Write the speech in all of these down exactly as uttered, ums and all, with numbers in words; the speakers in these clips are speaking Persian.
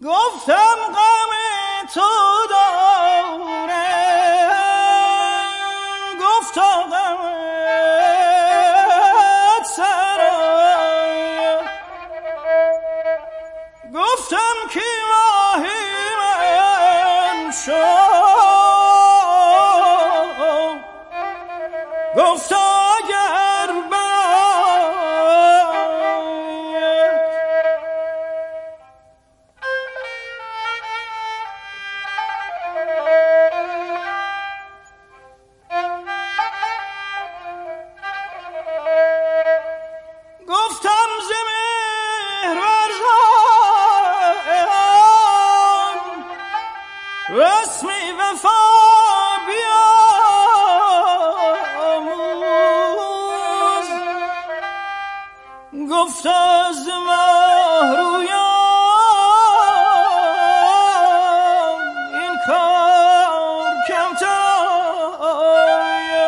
گفتم غم تو دارم، گفتا غمت سرای، گفتم که ماهی من شد، گفتا اگر رسمی وفا بیاموز، گفت از ماه رویان این کار کمتر،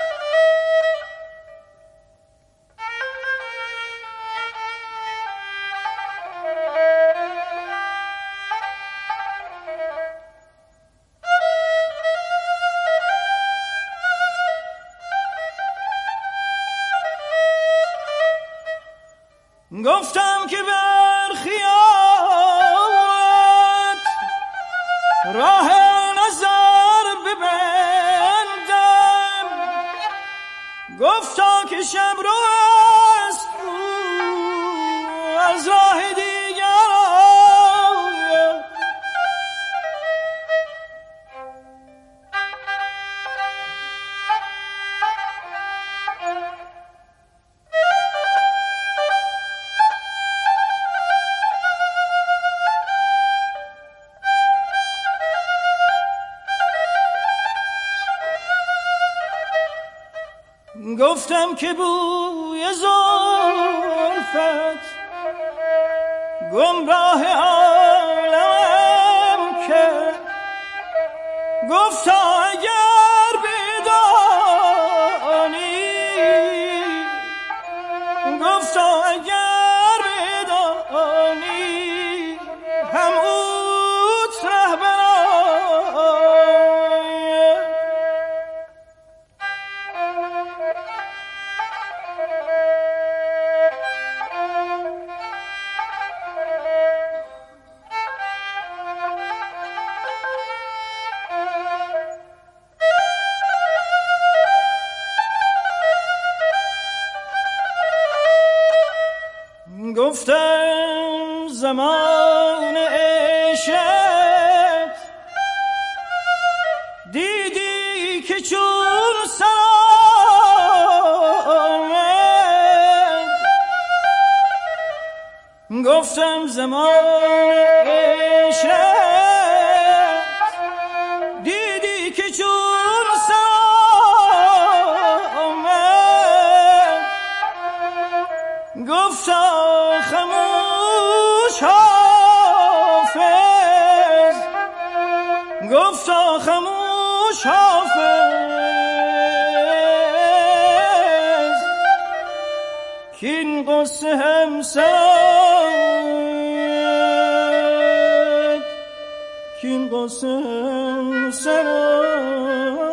گفتم که بر خیالت راه نظر ببندم، گفتا که شب رو است از راه دیگر آید، گفتم که بوی زلفت گمراه عالمم کرد، گفتا اگر بدانی، گفتا اگر بدانی هم اوت رهبران، گفتم زمان عشق دیدی که چون سر آمد، گفتم زمان عشق دیدی که چون سر آمد، گفتا خموش حافظ، گفتا خموش حافظ کین قصه همسر، کین قصه همسر